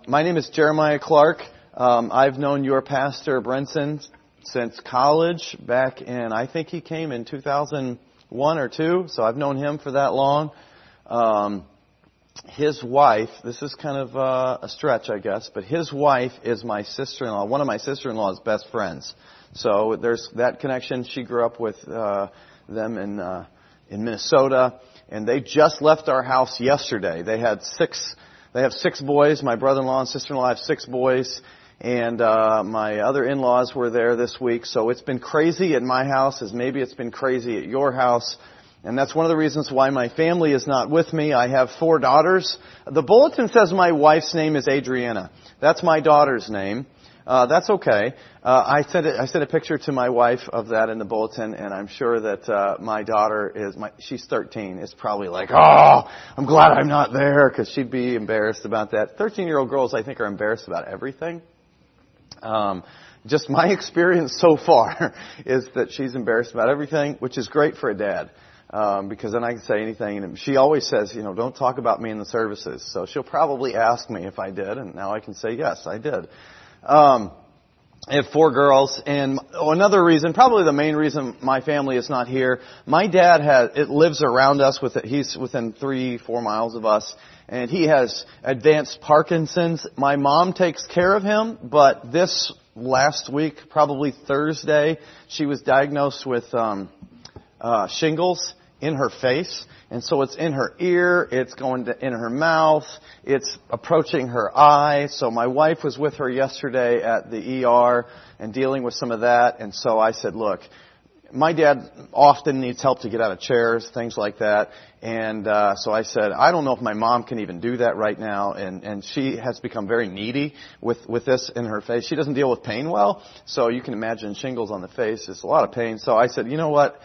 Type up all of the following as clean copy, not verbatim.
My name is Jeremiah Clark. I've known your pastor, Brenson, since college back in, I think he came in 2001 or 2, so I've known him for that long. His wife, this is kind of a stretch, I guess, but his wife is my sister-in-law, one of my sister-in-law's best friends. So there's that connection. She grew up with them in Minnesota, and they just left our house yesterday. They have 6 boys. My brother-in-law and sister-in-law have 6 boys, and my other in-laws were there this week. So it's been crazy at my house, as maybe it's been crazy at your house. And that's one of the reasons why my family is not with me. I have 4 daughters. The bulletin says my wife's name is Adriana. That's my daughter's name. That's okay. I sent a picture to my wife of that in the bulletin, and I'm sure that my daughter she's 13, is probably like, oh, I'm glad I'm not there, because she'd be embarrassed about that. 13-year-old girls, I think, are embarrassed about everything. Just my experience so far is that she's embarrassed about everything, which is great for a dad. Because then I can say anything, and she always says, don't talk about me in the services. So she'll probably ask me if I did, and now I can say, yes, I did. I have 4 girls, and another reason, probably the main reason my family is not here, my dad lives around us, he's within 3-4 miles of us, and he has advanced Parkinson's. My mom takes care of him, but this last week, probably Thursday, she was diagnosed with shingles in her face, and so it's in her ear, it's going in her mouth, it's approaching her eye. So my wife was with her yesterday at the ER and dealing with some of that, and so I said, look, my dad often needs help to get out of chairs, things like that, and so I said, I don't know if my mom can even do that right now, and she has become very needy with this in her face. She doesn't deal with pain well, so you can imagine shingles on the face is a lot of pain. So I said, you know what,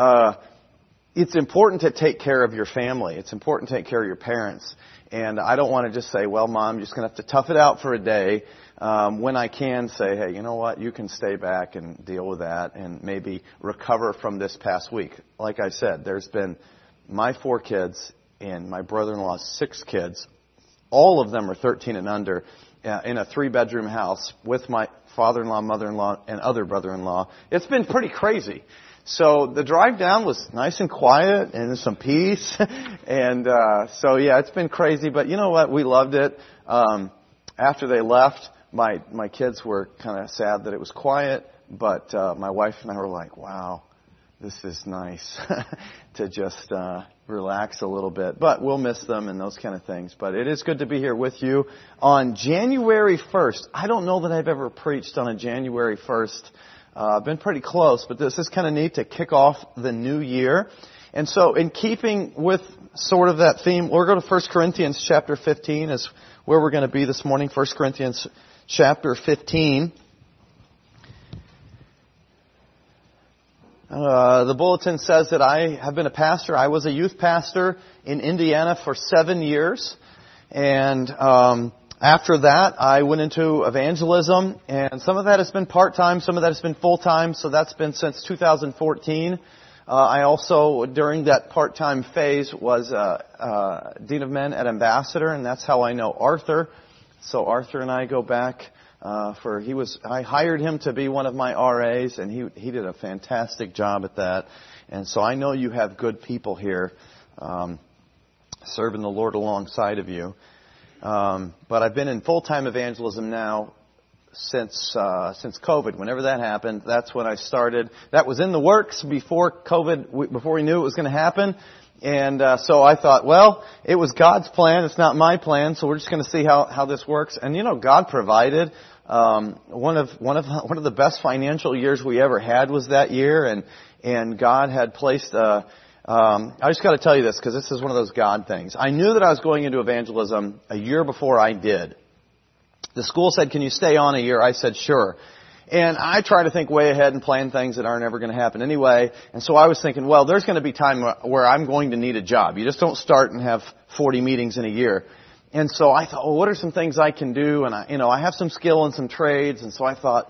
it's important to take care of your family. It's important to take care of your parents. And I don't want to just say, well, Mom, you're just going to have to tough it out for a day. When I can say, hey, you know what, you can stay back and deal with that and maybe recover from this past week. Like I said, there's been my 4 kids and my brother-in-law's 6 kids. All of them are 13 and under in a 3-bedroom house with my father-in-law, mother-in-law, and other brother-in-law. It's been pretty crazy. So the drive down was nice and quiet and some peace. And so, yeah, it's been crazy. But you know what? We loved it. After they left, my kids were kind of sad that it was quiet. But my wife and I were like, wow, this is nice to just relax a little bit. But we'll miss them and those kind of things. But it is good to be here with you on January 1st. I don't know that I've ever preached on a January 1st. Been pretty close, but this is kind of neat to kick off the new year. And so in keeping with sort of that theme, we're going to 1 Corinthians chapter 15 is where we're going to be this morning. 1 Corinthians chapter 15. The bulletin says that I have been a pastor. I was a youth pastor in Indiana for 7 years. And after that, I went into evangelism, and some of that has been part-time, some of that has been full-time, so that's been since 2014. I also, during that part-time phase, was Dean of Men at Ambassador, and that's how I know Arthur. So Arthur and I go back I hired him to be one of my RAs, and he did a fantastic job at that. And so I know you have good people here serving the Lord alongside of you. But I've been in full-time evangelism now since COVID. Whenever that happened, that's when I started. That was in the works before COVID, before we knew it was going to happen. And so I thought, well, it was God's plan. It's not my plan. So we're just going to see how this works. And God provided. One of the best financial years we ever had was that year, and God had placed I just got to tell you this because this is one of those God things. I knew that I was going into evangelism a year before I did. The school said, can you stay on a year? I said, sure. And I try to think way ahead and plan things that aren't ever going to happen anyway. And so I was thinking, well, there's going to be time where I'm going to need a job. You just don't start and have 40 meetings in a year. And so I thought, well, what are some things I can do? And I have some skill in some trades. And so I thought,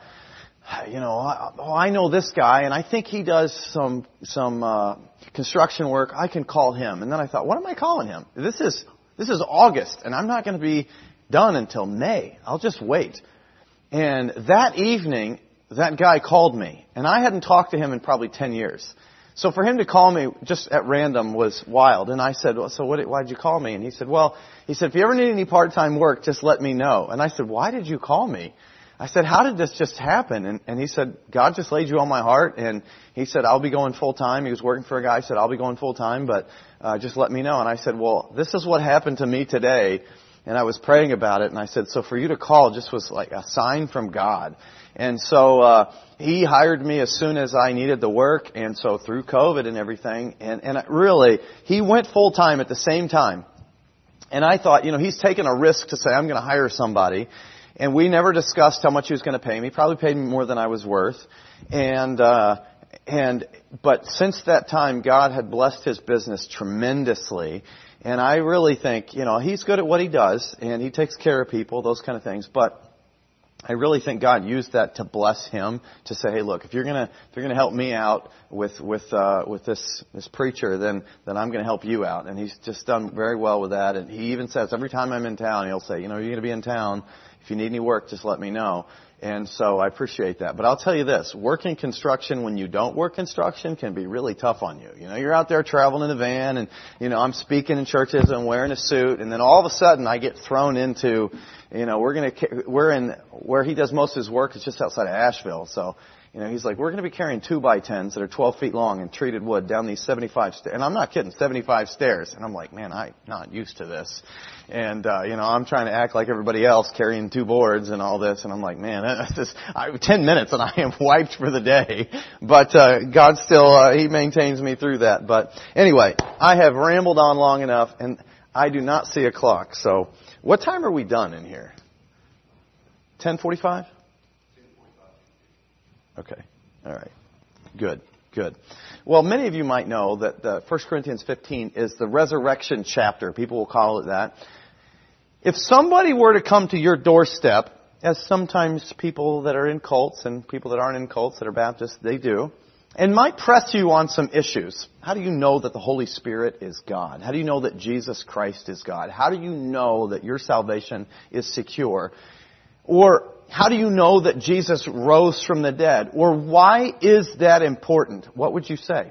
I know this guy, and I think he does some construction work. I can call him. And then I thought, what am I calling him? This is August, and I'm not going to be done until May. I'll just wait. And that evening, that guy called me, and I hadn't talked to him in probably 10 years. So for him to call me just at random was wild. And I said, well, so why'd you call me? And he said, if you ever need any part-time work, just let me know. And I said, why did you call me? I said, how did this just happen? And he said, God just laid you on my heart. And he said, I'll be going full-time. He was working for a guy. He said, I'll be going full-time, but just let me know. And I said, well, this is what happened to me today. And I was praying about it. And I said, so for you to call just was like a sign from God. And so he hired me as soon as I needed the work. And so through COVID and everything. And really, he went full-time at the same time. And I thought, he's taken a risk to say, I'm going to hire somebody. And we never discussed how much he was going to pay me. Probably paid me more than I was worth. But since that time, God had blessed his business tremendously. And I really think, he's good at what he does, and he takes care of people, those kind of things. But I really think God used that to bless him, to say, hey, look, if you're gonna help me out with this preacher, then I'm gonna help you out. And he's just done very well with that. And he even says every time I'm in town, he'll say, you're gonna be in town. If you need any work, just let me know. And so I appreciate that. But I'll tell you this, working construction when you don't work construction can be really tough on you. You're out there traveling in a van and, I'm speaking in churches and wearing a suit, and then all of a sudden I get thrown into, where he does most of his work is just outside of Asheville. So, he's like, we're going to be carrying 2x10s that are 12 feet long and treated wood down these 75 stairs. And I'm not kidding, 75 stairs. And I'm like, man, I'm not used to this. And, I'm trying to act like everybody else, carrying 2 boards and all this. And I'm like, man, 10 minutes and I am wiped for the day. But, God still, he maintains me through that. But anyway, I have rambled on long enough and I do not see a clock. So what time are we done in here? 10:45? Okay. All right. Good. Well, many of you might know that 1 Corinthians 15 is the resurrection chapter. People will call it that. If somebody were to come to your doorstep, as sometimes people that are in cults and people that aren't in cults that are Baptists, they do, and might press you on some issues. How do you know that the Holy Spirit is God? How do you know that Jesus Christ is God? How do you know that your salvation is secure? Or how do you know that Jesus rose from the dead? Or why is that important? What would you say?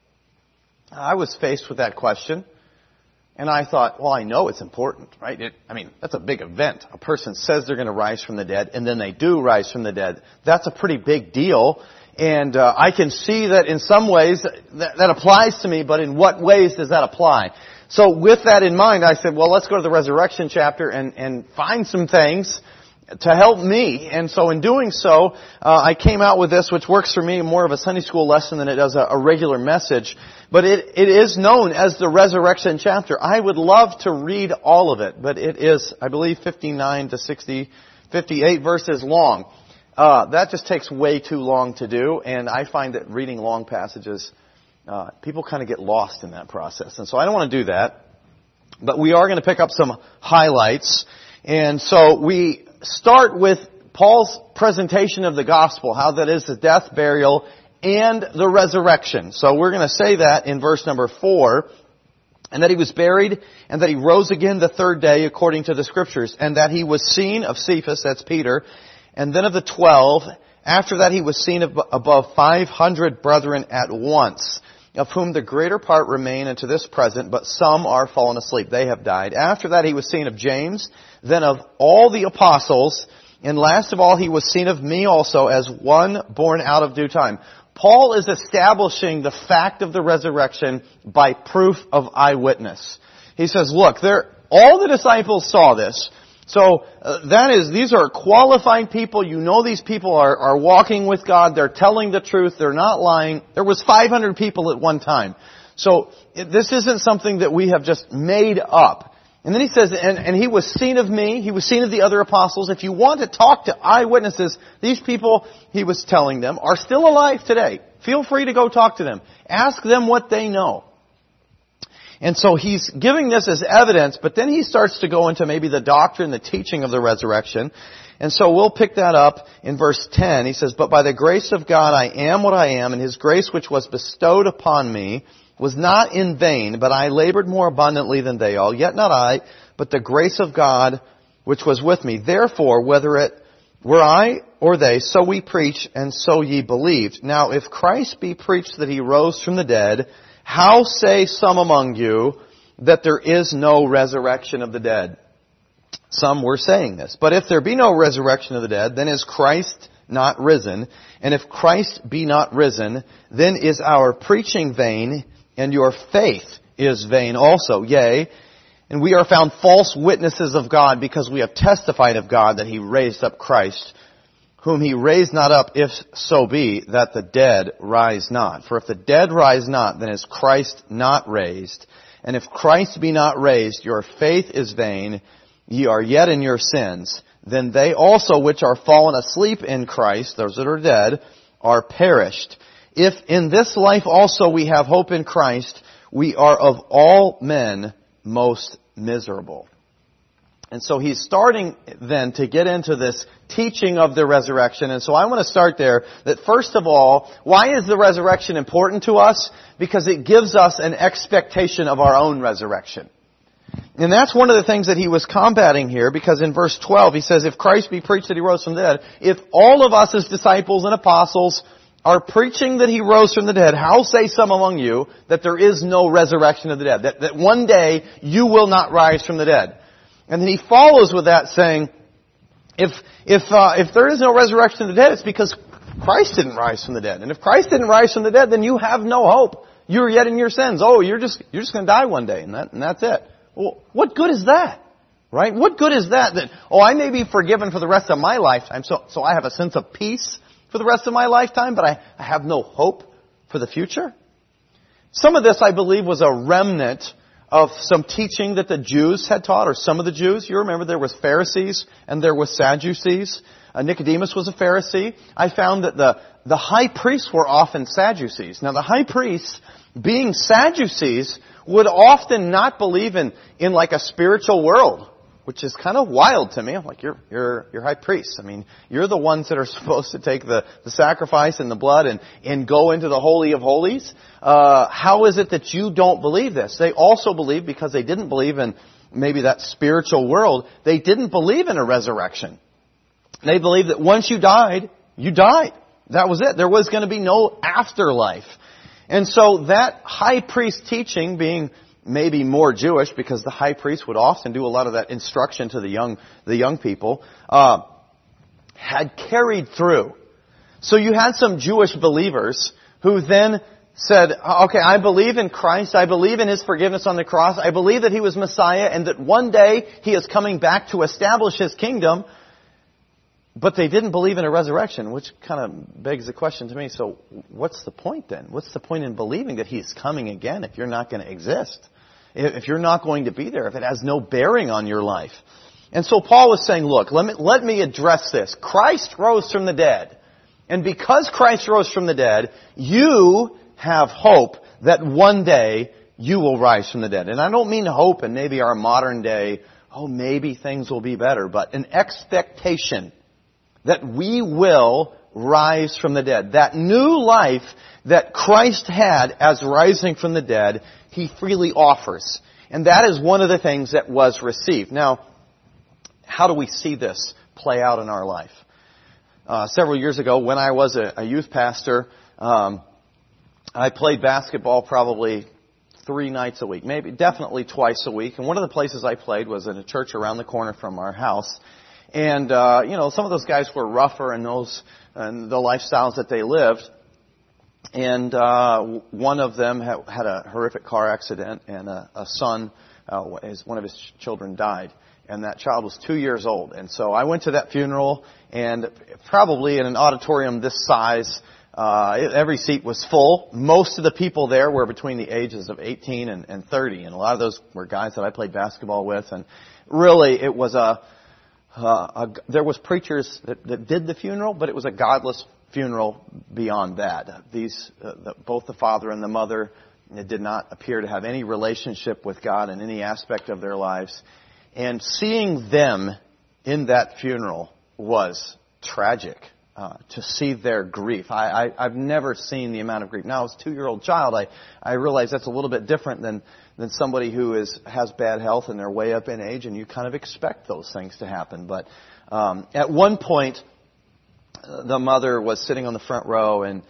I was faced with that question. And I thought, well, I know it's important, right? That's a big event. A person says they're going to rise from the dead, and then they do rise from the dead. That's a pretty big deal. And I can see that in some ways that applies to me, but in what ways does that apply? So with that in mind, I said, well, let's go to the resurrection chapter and find some things to help me. And so in doing so, I came out with this, which works for me more of a Sunday school lesson than it does a regular message. But it is known as the resurrection chapter. I would love to read all of it, but it is, I believe, 59 to 58 verses long. That just takes way too long to do, and I find that reading long passages, people kind of get lost in that process. And so I don't want to do that. But we are going to pick up some highlights. And so we start with Paul's presentation of the gospel, how that is the death, burial, and the resurrection. So we're going to say that in verse number 4, and that he was buried, and that he rose again the third day according to the Scriptures, and that he was seen of Cephas, that's Peter, and then of the 12. After that he was seen of above 500 brethren at once, of whom the greater part remain unto this present, but some are fallen asleep. They have died. After that he was seen of James, then of all the apostles, and last of all he was seen of me also, as one born out of due time. Paul is establishing the fact of the resurrection by proof of eyewitness. He says, look, all the disciples saw this. So these are qualified people. You know these people are walking with God. They're telling the truth. They're not lying. There was 500 people at one time. So this isn't something that we have just made up. And then he says, and he was seen of me. He was seen of the other apostles. If you want to talk to eyewitnesses, these people, he was telling them, are still alive today. Feel free to go talk to them. Ask them what they know. And so he's giving this as evidence, but then he starts to go into maybe the doctrine, the teaching of the resurrection. And so we'll pick that up in verse 10. He says, but by the grace of God I am what I am, and His grace which was bestowed upon me was not in vain, but I labored more abundantly than they all. Yet not I, but the grace of God which was with me. Therefore, whether it were I or they, so we preach, and so ye believed. Now, if Christ be preached that he rose from the dead, how say some among you that there is no resurrection of the dead? Some were saying this. But if there be no resurrection of the dead, then is Christ not risen? And if Christ be not risen, then is our preaching vain, and your faith is vain also. Yea, and we are found false witnesses of God, because we have testified of God that he raised up Christ, whom he raised not up, if so be that the dead rise not. For if the dead rise not, then is Christ not raised. And if Christ be not raised, your faith is vain, ye are yet in your sins. Then they also which are fallen asleep in Christ, those that are dead, are perished. If in this life also we have hope in Christ, we are of all men most miserable. And so he's starting then to get into this teaching of the resurrection. And so I want to start there, that first of all, why is the resurrection important to us? Because it gives us an expectation of our own resurrection. And that's one of the things that he was combating here, because in verse 12 he says, if Christ be preached that he rose from the dead, if all of us as disciples and apostles are preaching that he rose from the dead, how say some among you that there is no resurrection of the dead? That one day you will not rise from the dead. And then he follows with that saying, if there is no resurrection of the dead, it's because Christ didn't rise from the dead. And if Christ didn't rise from the dead, then you have no hope. You're yet in your sins. Oh, you're just going to die one day, and that's it. Well, what good is that? Right? What good is that? I may be forgiven for the rest of my lifetime, so I have a sense of peace for the rest of my lifetime, but I have no hope for the future? Some of this, I believe, was a remnant of some teaching that the Jews had taught, or some of the Jews. You remember there was Pharisees and there was Sadducees. Nicodemus was a Pharisee. I found that the high priests were often Sadducees. Now the high priests, being Sadducees, would often not believe in like a spiritual world, which is kind of wild to me. I'm like, you're high priests. I mean, you're the ones that are supposed to take the sacrifice and the blood and go into the Holy of Holies. How is it that you don't believe this? They also believe, because they didn't believe in maybe that spiritual world, they didn't believe in a resurrection. They believed that once you died, you died. That was it. There was going to be no afterlife. And so that high priest teaching, being maybe more Jewish, because the high priest would often do a lot of that instruction to the young people, had carried through. So you had some Jewish believers who then said, okay, I believe in Christ, I believe in his forgiveness on the cross, I believe that he was Messiah, and that one day he is coming back to establish his kingdom. But they didn't believe in a resurrection, which kind of begs the question to me, so what's the point then? What's the point in believing that he's coming again if you're not going to exist? If you're not going to be there, if it has no bearing on your life? And so Paul was saying, look, let me address this. Christ rose from the dead. And because Christ rose from the dead, you have hope that one day you will rise from the dead. And I don't mean hope in maybe our modern day, maybe things will be better, but an expectation that we will rise from the dead. That new life that Christ had as rising from the dead, he freely offers. And that is one of the things that was received. Now, how do we see this play out in our life? Several years ago, when I was a youth pastor, I played basketball probably 3 nights a week, definitely twice a week. And one of the places I played was in a church around the corner from our house. And, some of those guys were rougher in the lifestyles that they lived. And, one of them had a horrific car accident, and a son, one of his children died. And that child was 2 years old. And so I went to that funeral, and probably in an auditorium this size, every seat was full. Most of the people there were between the ages of 18 and 30. And a lot of those were guys that I played basketball with. And really, it was there was preachers that did the funeral, but it was a godless funeral beyond that. Both the father and the mother did not appear to have any relationship with God in any aspect of their lives. And seeing them in that funeral was tragic. to see their grief. I've never seen the amount of grief. Now, as a 2-year-old child, I realize that's a little bit different than somebody who has bad health and they're way up in age, and you kind of expect those things to happen. But at one point, the mother was sitting on the front row, and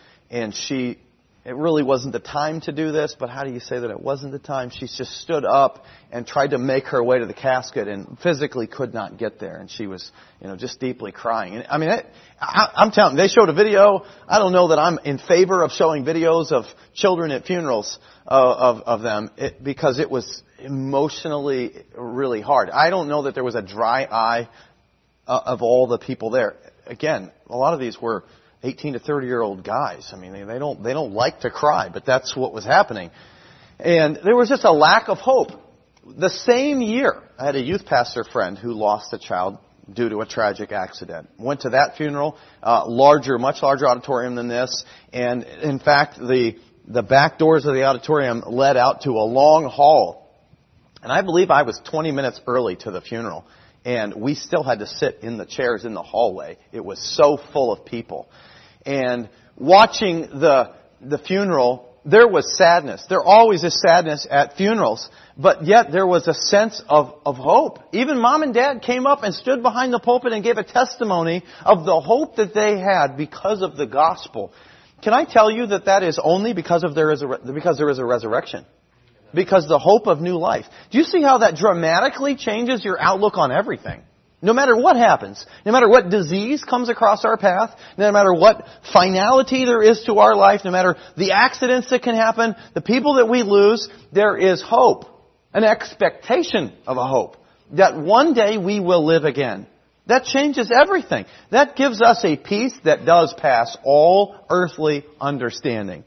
it really wasn't the time to do this, but how do you say that it wasn't the time? She just stood up and tried to make her way to the casket and physically could not get there. And she was, just deeply crying. And I mean, I'm telling you, they showed a video. I don't know that I'm in favor of showing videos of children at funerals of them because it was emotionally really hard. I don't know that there was a dry eye of all the people there. Again, a lot of these were 18 to 30-year-old guys. I mean, they don't like to cry, but that's what was happening. And there was just a lack of hope. The same year, I had a youth pastor friend who lost a child due to a tragic accident. Went to that funeral, much larger auditorium than this. And in fact, the back doors of the auditorium led out to a long hall. And I believe I was 20 minutes early to the funeral. And we still had to sit in the chairs in the hallway. It was so full of people. And watching the funeral, there was sadness. There always is sadness at funerals. But yet there was a sense of hope. Even mom and dad came up and stood behind the pulpit and gave a testimony of the hope that they had because of the gospel. Can I tell you that is only because there is a resurrection? Because the hope of new life. Do you see how that dramatically changes your outlook on everything? No matter what happens, no matter what disease comes across our path, no matter what finality there is to our life, no matter the accidents that can happen, the people that we lose, there is hope. An expectation of a hope. That one day we will live again. That changes everything. That gives us a peace that does pass all earthly understanding.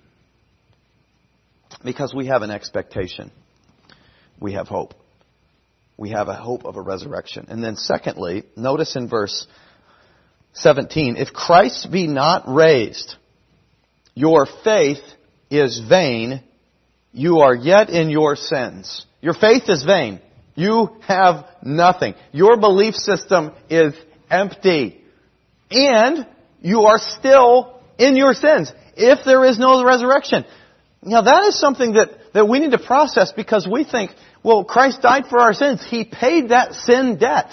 Because we have an expectation. We have hope. We have a hope of a resurrection. And then secondly, notice in verse 17, if Christ be not raised, your faith is vain. You are yet in your sins. Your faith is vain. You have nothing. Your belief system is empty. And you are still in your sins. If there is no resurrection. Now that is something that we need to process because we think, well, Christ died for our sins. He paid that sin debt.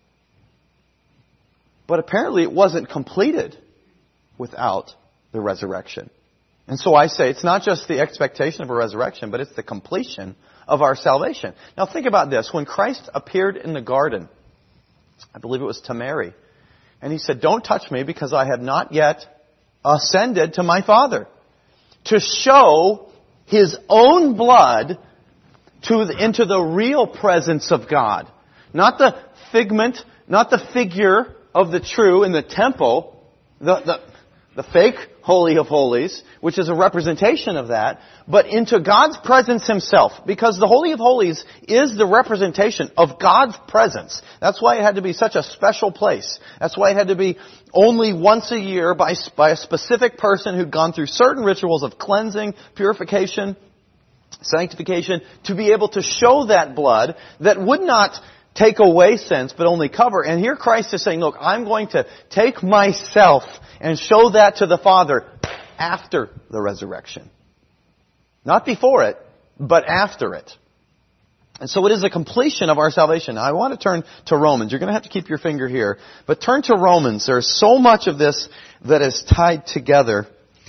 But apparently it wasn't completed without the resurrection. And so I say it's not just the expectation of a resurrection, but it's the completion of our salvation. Now think about this. When Christ appeared in the garden, I believe it was to Mary, and He said, don't touch me because I have not yet ascended to my Father. To show His own blood into the real presence of God. Not the figment, not the figure of the true in the temple, the fake Holy of Holies, which is a representation of that, but into God's presence Himself. Because the Holy of Holies is the representation of God's presence. That's why it had to be such a special place. That's why it had to be only once a year by a specific person who'd gone through certain rituals of cleansing, purification, sanctification, to be able to show that blood that would not take away sins, but only cover. And here Christ is saying, look, I'm going to take myself and show that to the Father after the resurrection. Not before it, but after it. And so it is a completion of our salvation. Now I want to turn to Romans. You're going to have to keep your finger here. But turn to Romans. There's so much of this that is tied together.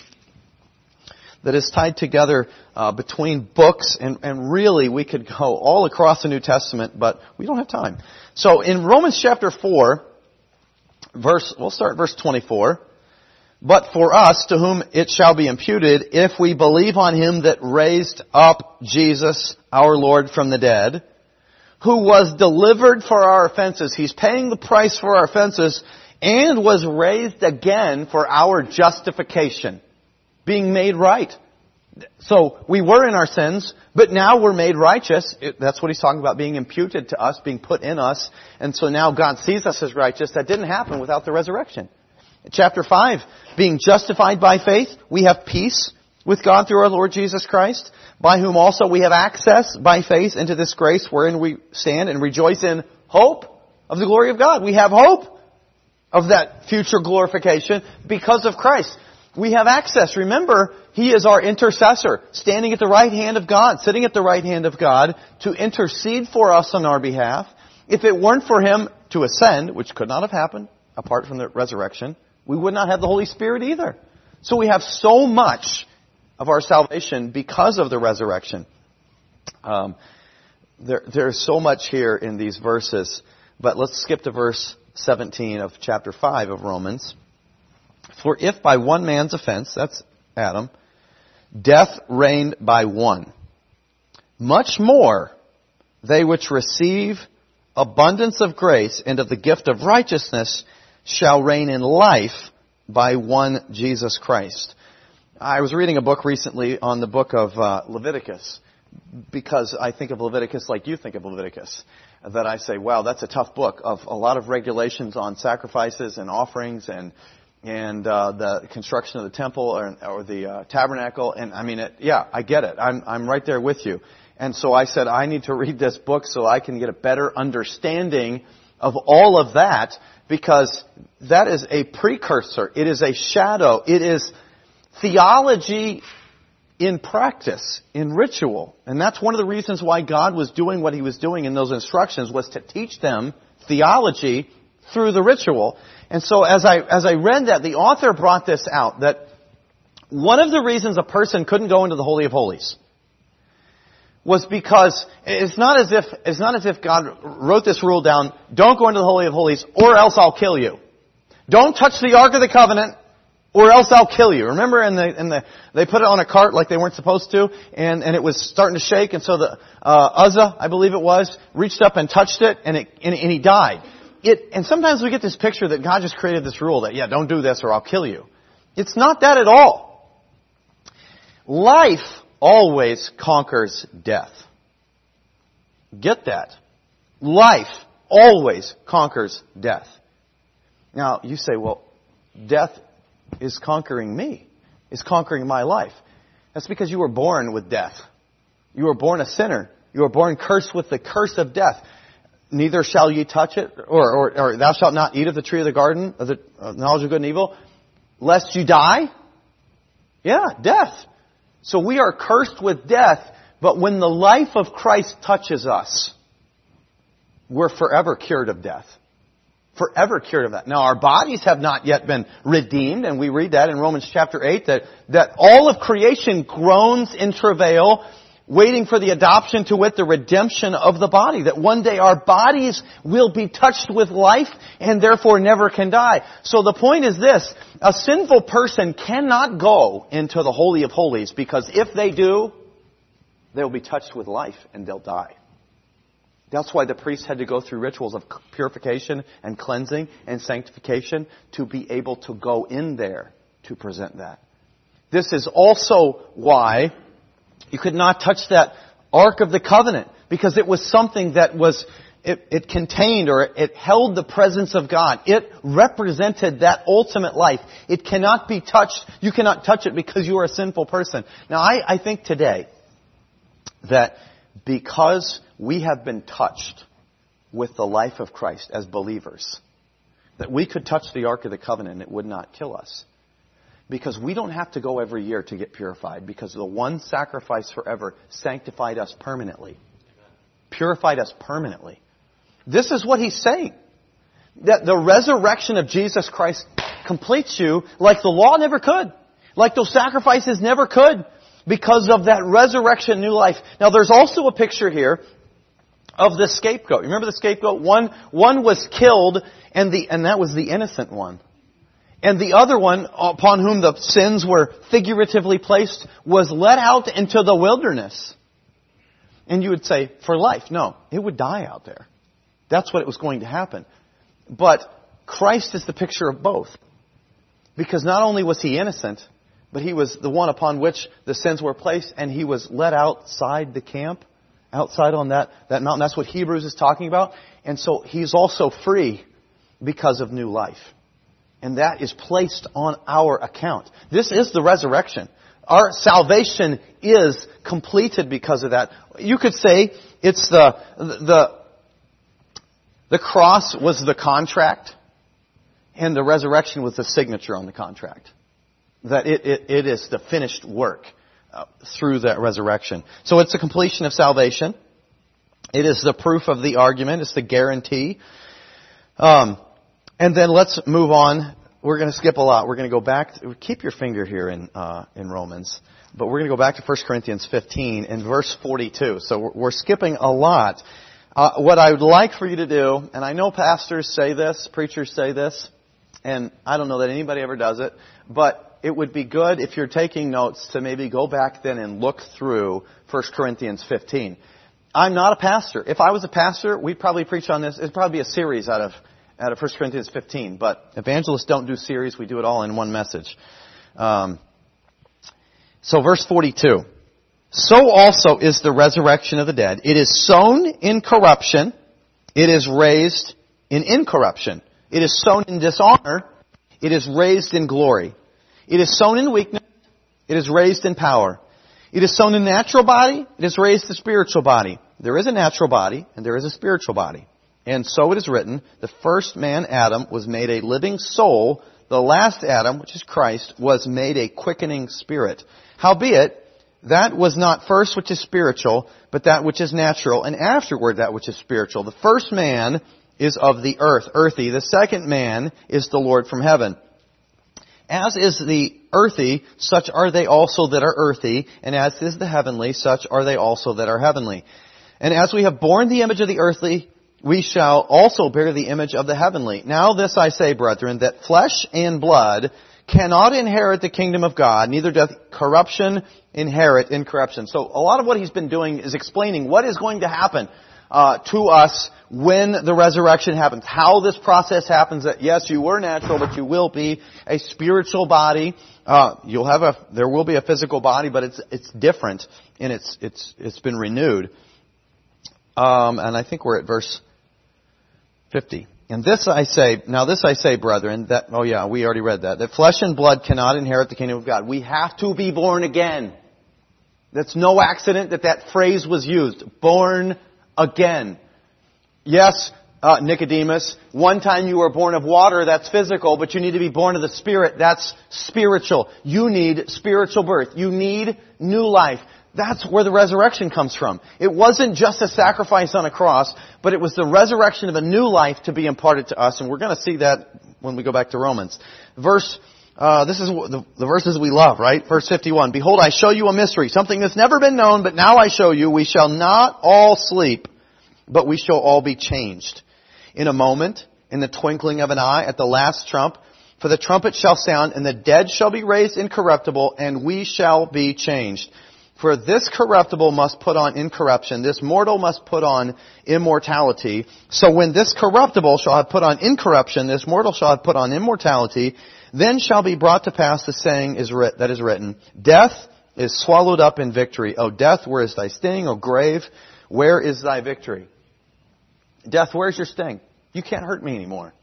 Between books, and really we could go all across the New Testament, but we don't have time. So in Romans chapter 4, we'll start at verse 24. But for us, to whom it shall be imputed, if we believe on Him that raised up Jesus, our Lord, from the dead, who was delivered for our offenses. He's paying the price for our offenses, and was raised again for our justification. Being made right. So we were in our sins, but now we're made righteous. That's what He's talking about, being imputed to us, being put in us. And so now God sees us as righteous. That didn't happen without the resurrection. Chapter 5, being justified by faith, we have peace with God through our Lord Jesus Christ, by whom also we have access by faith into this grace wherein we stand and rejoice in hope of the glory of God. We have hope. of that future glorification because of Christ. We have access. Remember, He is our intercessor, standing at the right hand of God, sitting at the right hand of God to intercede for us on our behalf. If it weren't for Him to ascend, which could not have happened apart from the resurrection, we would not have the Holy Spirit either. So we have so much of our salvation because of the resurrection. There's so much here in these verses, but let's skip to verse 17 of chapter 5 of Romans. For if by one man's offense, that's Adam, death reigned by one, much more they which receive abundance of grace and of the gift of righteousness shall reign in life by one Jesus Christ. I was reading a book recently on the book of Leviticus, because I think of Leviticus like you think of Leviticus. That I say, wow, that's a tough book of a lot of regulations on sacrifices and offerings and the construction of the temple or the tabernacle. And I mean, I get it. I'm right there with you. And so I said, I need to read this book so I can get a better understanding of all of that, because that is a precursor. It is a shadow. It is theology in practice, in ritual. And that's one of the reasons why God was doing what He was doing in those instructions, was to teach them theology through the ritual. And so as I read that, the author brought this out, that one of the reasons a person couldn't go into the Holy of Holies was because it's not as if God wrote this rule down, don't go into the Holy of Holies or else I'll kill you. Don't touch the Ark of the Covenant or else I'll kill you. Remember they put it on a cart like they weren't supposed to, and it was starting to shake, and so the Uzzah, I believe it was, reached up and touched it, and he died. And sometimes we get this picture that God just created this rule that, don't do this or I'll kill you. It's not that at all. Life always conquers death. Get that. Life always conquers death. Now, you say, well, death is conquering me, is conquering my life. That's because you were born with death. You were born a sinner. You were born cursed with the curse of death. Neither shall ye touch it, or thou shalt not eat of the tree of the garden, of the knowledge of good and evil, lest you die. Yeah, death. So we are cursed with death, but when the life of Christ touches us, we're forever cured of death. Forever cured of that. Now, our bodies have not yet been redeemed, and we read that in Romans chapter 8, that all of creation groans in travail, waiting for the adoption, to wit, the redemption of the body. That one day our bodies will be touched with life and therefore never can die. So the point is this: a sinful person cannot go into the Holy of Holies, because if they do, they'll be touched with life and they'll die. That's why the priest had to go through rituals of purification and cleansing and sanctification to be able to go in there to present that. This is also why you could not touch that Ark of the Covenant, because it was something that it contained, or it held the presence of God. It represented that ultimate life. It cannot be touched. You cannot touch it because you are a sinful person. Now, I think today that because we have been touched with the life of Christ as believers, that we could touch the Ark of the Covenant and it would not kill us. Because we don't have to go every year to get purified, because the one sacrifice forever sanctified us permanently. Purified us permanently. This is what he's saying. That the resurrection of Jesus Christ completes you like the law never could. Like those sacrifices never could. Because of that resurrection, new life. Now there's also a picture here of the scapegoat. Remember the scapegoat? One was killed, and that was the innocent one. And the other one, upon whom the sins were figuratively placed, was let out into the wilderness. And you would say, for life. No, it would die out there. That's what it was going to happen. But Christ is the picture of both. Because not only was He innocent, but He was the one upon which the sins were placed, and He was let outside the camp, outside on that mountain. That's what Hebrews is talking about. And so He's also free because of new life. And that is placed on our account. This is the resurrection. Our salvation is completed because of that. You could say it's the cross was the contract. And the resurrection was the signature on the contract. That it is the finished work through that resurrection. So it's the completion of salvation. It is the proof of the argument. It's the guarantee. And then let's move on. We're going to skip a lot. We're going to go back. Keep your finger here in Romans. But we're going to go back to 1 Corinthians 15 and verse 42. So we're skipping a lot. What I would like for you to do, and I know pastors say this, preachers say this, and I don't know that anybody ever does it, but it would be good if you're taking notes to maybe go back then and look through 1 Corinthians 15. I'm not a pastor. If I was a pastor, we'd probably preach on this. It'd probably be a series out of 1 Corinthians 15. But evangelists don't do series. We do it all in one message. So verse 42. So also is the resurrection of the dead. It is sown in corruption. It is raised in incorruption. It is sown in dishonor. It is raised in glory. It is sown in weakness. It is raised in power. It is sown in natural body. It is raised in spiritual body. There is a natural body and there is a spiritual body. And so it is written, the first man, Adam, was made a living soul. The last Adam, which is Christ, was made a quickening spirit. Howbeit, that was not first which is spiritual, but that which is natural, and afterward that which is spiritual. The first man is of the earth, earthy. The second man is the Lord from heaven. As is the earthy, such are they also that are earthy, and as is the heavenly, such are they also that are heavenly. And as we have borne the image of the earthly, we shall also bear the image of the heavenly. Now this I say, brethren, that flesh and blood cannot inherit the kingdom of God, neither doth corruption inherit incorruption. So a lot of what he's been doing is explaining what is going to happen to us when the resurrection happens. How this process happens, that yes, you were natural, but you will be a spiritual body. There will be a physical body, but it's different, and it's been renewed. And I think we're at verse 50. And this I say, brethren, that, we already read that flesh and blood cannot inherit the kingdom of God. We have to be born again. That's no accident that phrase was used. Born again. Yes, Nicodemus, one time you were born of water, that's physical, but you need to be born of the Spirit, that's spiritual. You need spiritual birth. You need new life. That's where the resurrection comes from. It wasn't just a sacrifice on a cross, but it was the resurrection of a new life to be imparted to us, and we're going to see that when we go back to Romans. This is the verses we love, right? Verse 51. Behold, I show you a mystery, something that's never been known, but now I show you, we shall not all sleep, but we shall all be changed. In a moment, in the twinkling of an eye, at the last trump, for the trumpet shall sound, and the dead shall be raised incorruptible, and we shall be changed. For this corruptible must put on incorruption, this mortal must put on immortality. So when this corruptible shall have put on incorruption, this mortal shall have put on immortality, then shall be brought to pass the saying that is written, death is swallowed up in victory. O death, where is thy sting? O grave, where is thy victory? Death, where's your sting? You can't hurt me anymore.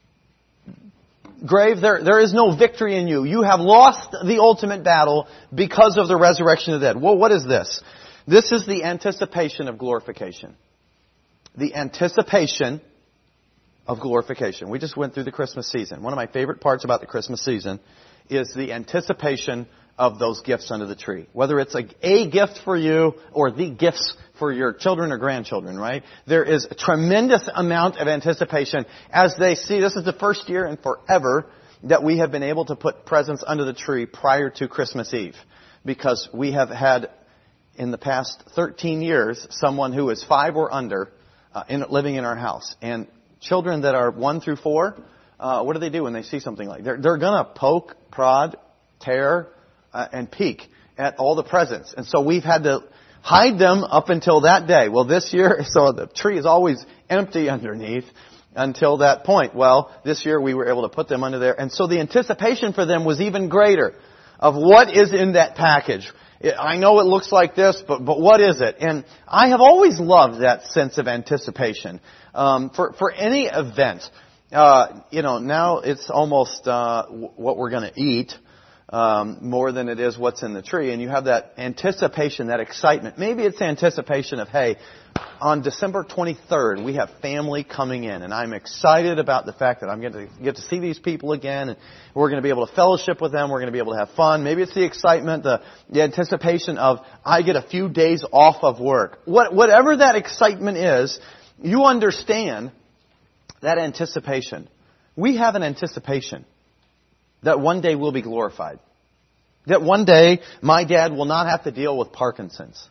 Grave, there is no victory in you. You have lost the ultimate battle because of the resurrection of the dead. Well, what is this? This is the anticipation of glorification. The anticipation of glorification. We just went through the Christmas season. One of my favorite parts about the Christmas season is the anticipation of those gifts under the tree. Whether it's a gift for you or the gifts for your children or grandchildren, right? There is a tremendous amount of anticipation as they see. This is the first year in forever that we have been able to put presents under the tree prior to Christmas Eve. Because we have had, in the past 13 years, someone who is 5 or under living in our house. And children that are 1 through 4, what do they do when they see something like that? They're going to poke, prod, tear, and peek at all the presents. And so we've had to hide them up until that day. Well, this year, so the tree is always empty underneath until that point. Well, this year we were able to put them under there. And so the anticipation for them was even greater of what is in that package. I know it looks like this, but what is it? And I have always loved that sense of anticipation for any event. Now it's almost what we're going to eat. more than it is what's in the tree. And you have that anticipation, that excitement. Maybe it's anticipation of, hey, on December 23rd, we have family coming in, and I'm excited about the fact that I'm going to get to see these people again, and we're going to be able to fellowship with them, we're going to be able to have fun. Maybe it's the excitement, the anticipation of, I get a few days off of work. Whatever that excitement is, you understand that anticipation. We have an anticipation that one day we'll be glorified. That one day my dad will not have to deal with Parkinson's.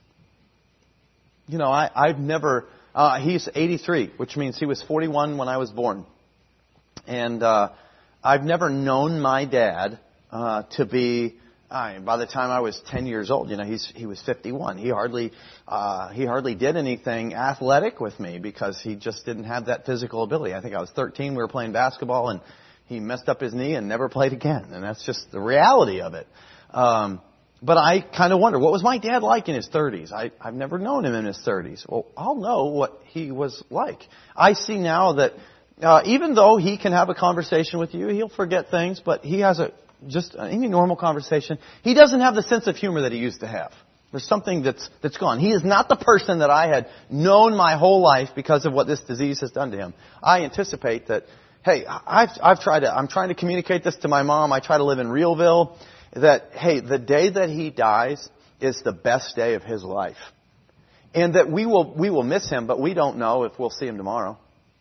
You know, I've never, he's 83, which means he was 41 when I was born. And I've never known my dad to be, by the time I was 10 years old, you know, he was 51. He hardly did anything athletic with me because he just didn't have that physical ability. I think I was 13, we were playing basketball, and he messed up his knee and never played again. And that's just the reality of it. But I kind of wonder, what was my dad like in his 30s? I've never known him in his 30s. Well, I'll know what he was like. I see now that even though he can have a conversation with you, he'll forget things, but he has just any normal conversation. He doesn't have the sense of humor that he used to have. There's something that's gone. He is not the person that I had known my whole life because of what this disease has done to him. I anticipate that, hey, I'm trying to communicate this to my mom. I try to live in Realville. That, hey, the day that he dies is the best day of his life. And that we will miss him, but we don't know if we'll see him tomorrow.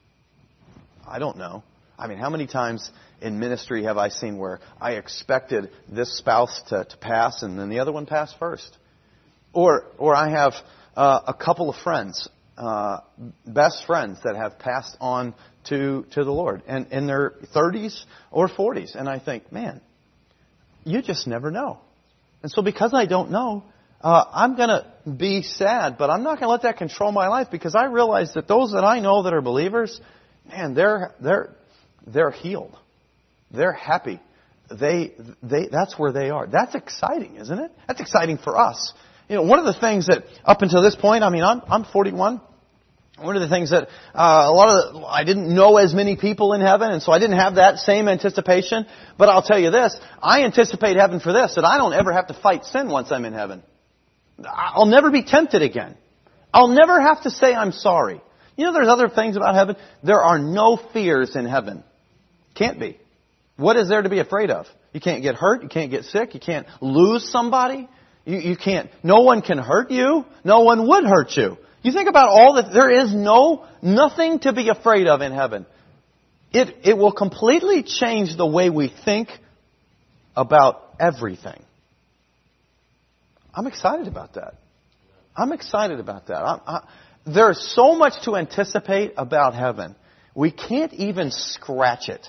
I don't know. I mean, how many times in ministry have I seen where I expected this spouse to pass and then the other one passed first? Or I have a couple of friends, best friends that have passed on to the Lord and in their 30s or 40s. And I think, man, you just never know. And so because I don't know, I'm going to be sad, but I'm not going to let that control my life because I realize that those that I know that are believers, man, they're healed. They're happy. That's where they are. That's exciting, isn't it? That's exciting for us. You know, one of the things that up until this point, I mean, I'm 41. One of the things that I didn't know as many people in heaven, and so I didn't have that same anticipation. But I'll tell you this, I anticipate heaven for this, that I don't ever have to fight sin once I'm in heaven. I'll never be tempted again. I'll never have to say I'm sorry. You know, there's other things about heaven. There are no fears in heaven. Can't be. What is there to be afraid of? You can't get hurt. You can't get sick. You can't lose somebody. You can't. No one can hurt you. No one would hurt you. You think about all that. There is nothing to be afraid of in heaven. It will completely change the way we think about everything. I'm excited about that. I'm excited about that. There's so much to anticipate about heaven. We can't even scratch it.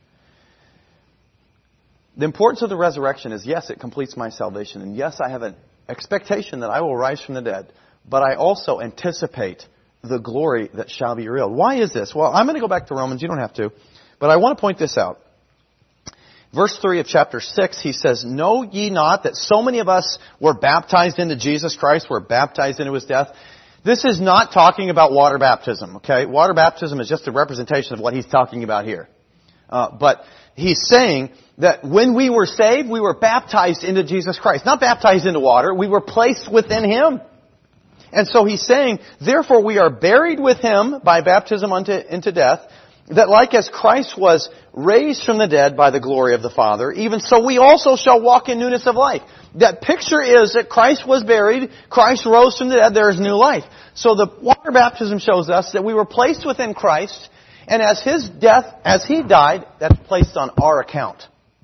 The importance of the resurrection is, yes, it completes my salvation. And yes, I have an expectation that I will rise from the dead. But I also anticipate the glory that shall be revealed. Why is this? Well, I'm going to go back to Romans. You don't have to. But I want to point this out. Verse 3 of chapter 6, he says, "Know ye not that so many of us were baptized into Jesus Christ, were baptized into His death?" This is not talking about water baptism, okay? Water baptism is just a representation of what he's talking about here. But he's saying that when we were saved, we were baptized into Jesus Christ. Not baptized into water. We were placed within Him. And so he's saying, therefore we are buried with Him by baptism into death, that like as Christ was raised from the dead by the glory of the Father, even so we also shall walk in newness of life. That picture is that Christ was buried, Christ rose from the dead, there is new life. So the water baptism shows us that we were placed within Christ, and as His death, as He died, that's placed on our account.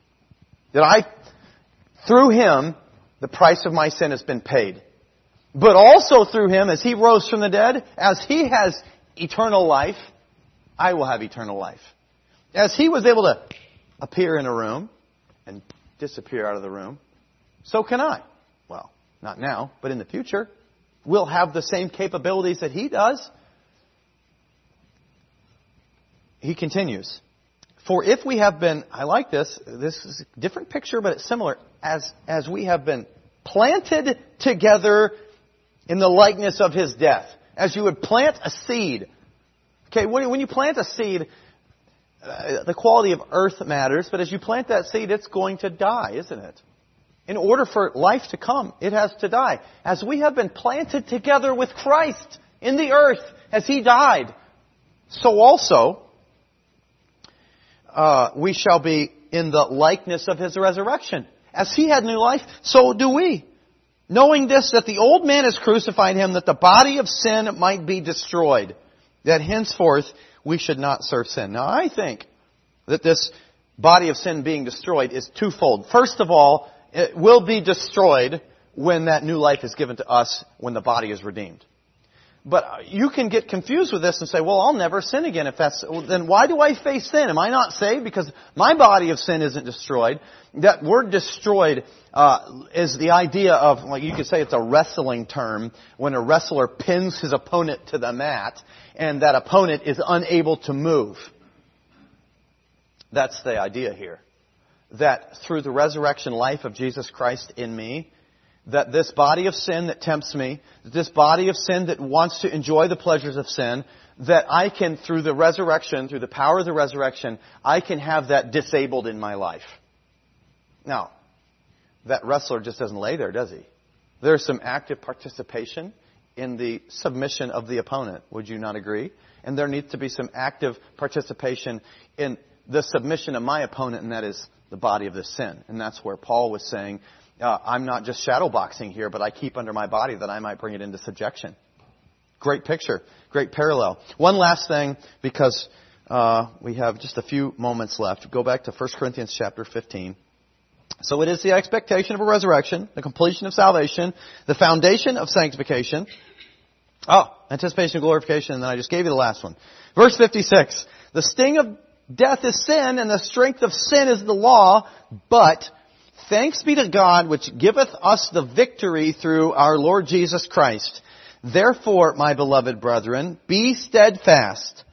Through Him, the price of my sin has been paid. But also through Him, as He rose from the dead, as He has eternal life, I will have eternal life. As He was able to appear in a room and disappear out of the room, so can I. Well, not now, but in the future. We'll have the same capabilities that He does. He continues, "For if we have been," I like this is a different picture, but it's similar, as we have been planted together in the likeness of His death. As you would plant a seed. Okay, when you plant a seed, the quality of earth matters, but as you plant that seed, it's going to die, isn't it? In order for life to come, it has to die. As we have been planted together with Christ in the earth, as He died, so also we shall be in the likeness of His resurrection. As He had new life, so do we. Knowing this, that the old man is crucified Him, that the body of sin might be destroyed, that henceforth we should not serve sin. Now I think that this body of sin being destroyed is twofold. First of all, it will be destroyed when that new life is given to us, when the body is redeemed. But you can get confused with this and say, well, I'll never sin again. Then why do I face sin? Am I not saved? Because my body of sin isn't destroyed. That word destroyed is the idea of, like you could say it's a wrestling term, when a wrestler pins his opponent to the mat and that opponent is unable to move. That's the idea here. That through the resurrection life of Jesus Christ in me, that this body of sin that tempts me, this body of sin that wants to enjoy the pleasures of sin, that I can, through the resurrection, through the power of the resurrection, I can have that disabled in my life. Now, that wrestler just doesn't lay there, does he? There's some active participation in the submission of the opponent. Would you not agree? And there needs to be some active participation in the submission of my opponent, and that is the body of the sin. And that's where Paul was saying, I'm not just shadow boxing here, but I keep under my body that I might bring it into subjection. Great picture. Great parallel. One last thing, because we have just a few moments left. Go back to 1 Corinthians chapter 15. So it is the expectation of a resurrection, the completion of salvation, the foundation of sanctification. Anticipation of glorification, and then I just gave you the last one. Verse 56. The sting of death is sin, and the strength of sin is the law, but thanks be to God, which giveth us the victory through our Lord Jesus Christ. Therefore, my beloved brethren, be steadfast,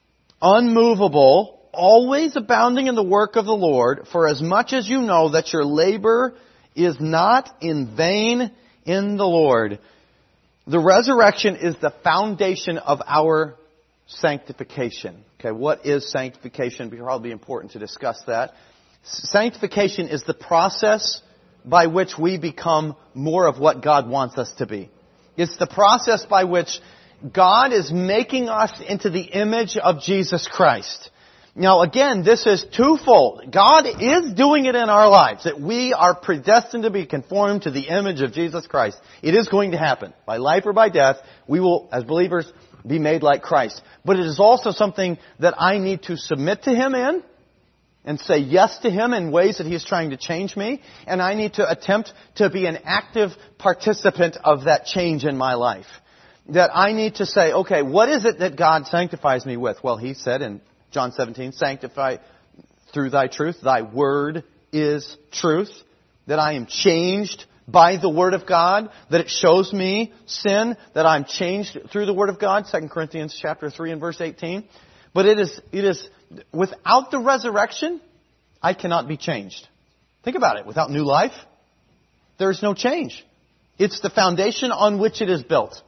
unmovable, always abounding in the work of the Lord, for as much as you know that your labor is not in vain in the Lord. The resurrection is the foundation of our sanctification. Okay, what is sanctification? It'd probably be important to discuss that. Sanctification is the process by which we become more of what God wants us to be. It's the process by which God is making us into the image of Jesus Christ. Now again, this is twofold. God is doing it in our lives, that we are predestined to be conformed to the image of Jesus Christ. It is going to happen. By life or by death, we will, as believers, be made like Christ. But it is also something that I need to submit to Him in, and say yes to Him in ways that He is trying to change me. And I need to attempt to be an active participant of that change in my life. That I need to say, okay, what is it that God sanctifies me with? Well, He said in John 17, sanctify through Thy truth. Thy word is truth. That I am changed by the Word of God. That it shows me sin. That I'm changed through the Word of God. 2 Corinthians chapter 3 and verse 18. But it is without the resurrection, I cannot be changed. Think about it. Without new life, there is no change. It's the foundation on which it is built.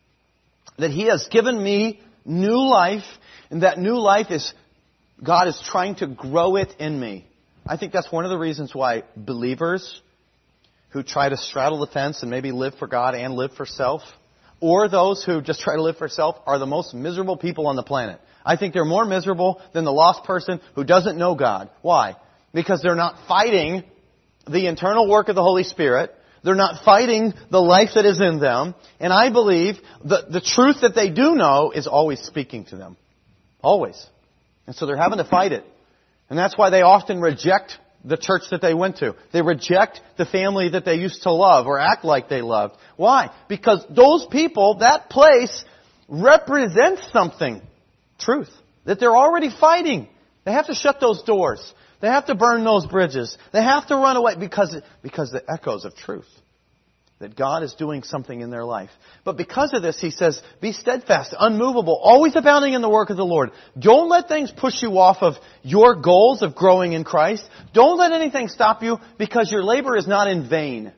That He has given me new life, and that new life is, God is trying to grow it in me. I think that's one of the reasons why believers who try to straddle the fence and maybe live for God and live for self, or those who just try to live for self, are the most miserable people on the planet. I think they're more miserable than the lost person who doesn't know God. Why? Because they're not fighting the internal work of the Holy Spirit. They're not fighting the life that is in them. And I believe the truth that they do know is always speaking to them. Always. And so they're having to fight it. And that's why they often reject the church that they went to. They reject the family that they used to love or act like they loved. Why? Because those people, that place, represents something. Truth. That they're already fighting. They have to shut those doors. They have to burn those bridges. They have to run away because the echoes of truth. That God is doing something in their life. But because of this, He says, be steadfast, unmovable, always abounding in the work of the Lord. Don't let things push you off of your goals of growing in Christ. Don't let anything stop you, because your labor is not in vain.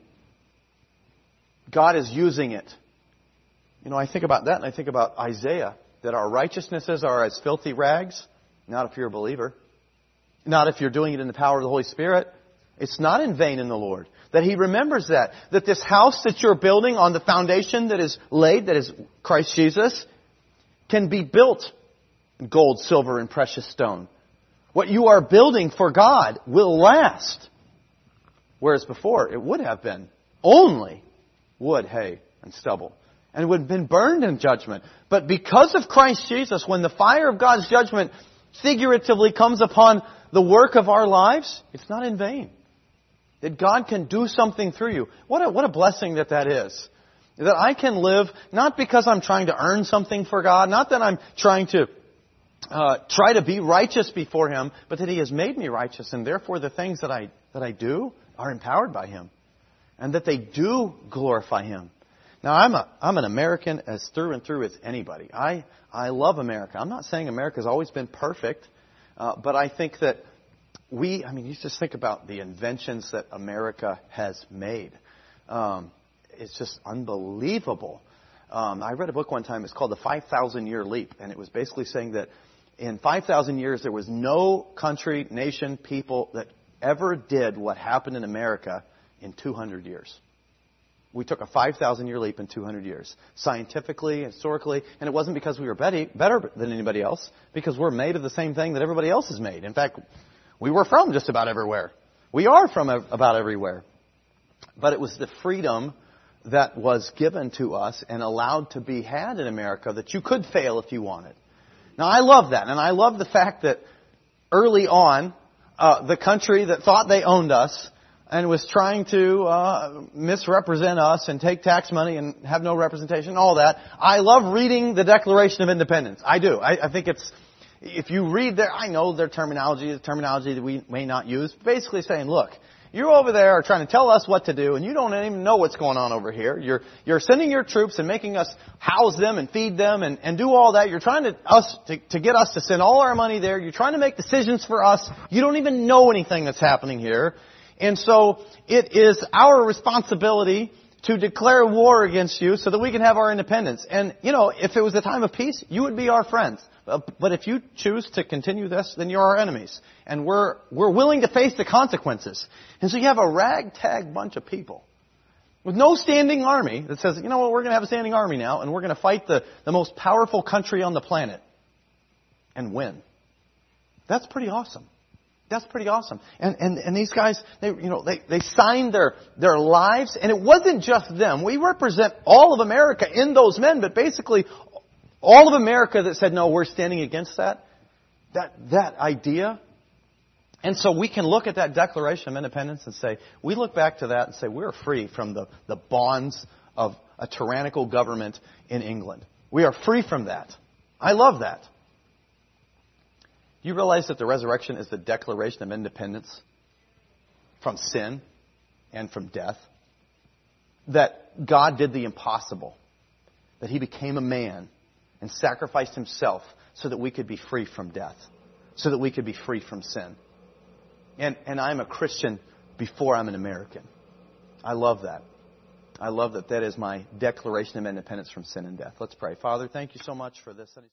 God is using it. You know, I think about that, and I think about Isaiah. That our righteousnesses are as filthy rags. Not if you're a believer. Not if you're doing it in the power of the Holy Spirit. It's not in vain in the Lord. That He remembers that. That this house that you're building on the foundation that is laid, that is Christ Jesus, can be built in gold, silver, and precious stone. What you are building for God will last. Whereas before, it would have been only wood, hay, and stubble. And it would have been burned in judgment. But because of Christ Jesus, when the fire of God's judgment figuratively comes upon the work of our lives, it's not in vain. That God can do something through you. What a blessing that is. That I can live, not because I'm trying to earn something for God, not that I'm trying to try to be righteous before Him, but that He has made me righteous, and therefore the things that I do are empowered by Him. And that they do glorify Him. Now, I'm an American as through and through as anybody. I love America. I'm not saying America's always been perfect, but I think that you just think about the inventions that America has made. It's just unbelievable. I read a book one time, it's called The 5,000-Year Leap, and it was basically saying that in 5,000 years there was no country, nation, people that ever did what happened in America in 200 years. We took a 5,000-year leap in 200 years. Scientifically, historically, and it wasn't because we were better than anybody else, because we're made of the same thing that everybody else is made. In fact, we were from just about everywhere. We are from about everywhere. But it was the freedom that was given to us and allowed to be had in America that you could fail if you wanted. Now, I love that. And I love the fact that early on, the country that thought they owned us and was trying to misrepresent us and take tax money and have no representation, all that. I love reading the Declaration of Independence. I do. I think it's, if you read I know their terminology is terminology that we may not use. Basically saying, look, you over there are trying to tell us what to do, and you don't even know what's going on over here. You're sending your troops and making us house them and feed them and do all that. You're trying to get us to send all our money there. You're trying to make decisions for us. You don't even know anything that's happening here. And so it is our responsibility to declare war against you so that we can have our independence. And, if it was a time of peace, you would be our friends. But if you choose to continue this, then you're our enemies. And we're willing to face the consequences. And so you have a ragtag bunch of people with no standing army that says, you know what, we're going to have a standing army now, and we're going to fight the most powerful country on the planet and win. That's pretty awesome. That's pretty awesome. And these guys, they signed their lives, and it wasn't just them. We represent all of America in those men, but basically all of America that said, no, we're standing against that idea. And so we can look at that Declaration of Independence and say, we look back to that and say, we're free from the bonds of a tyrannical government in England. We are free from that. I love that. You realize that the resurrection is the declaration of independence from sin and from death? That God did the impossible. That He became a man and sacrificed Himself so that we could be free from death. So that we could be free from sin. And I'm a Christian before I'm an American. I love that. I love that. That is my declaration of independence from sin and death. Let's pray. Father, thank you so much for this.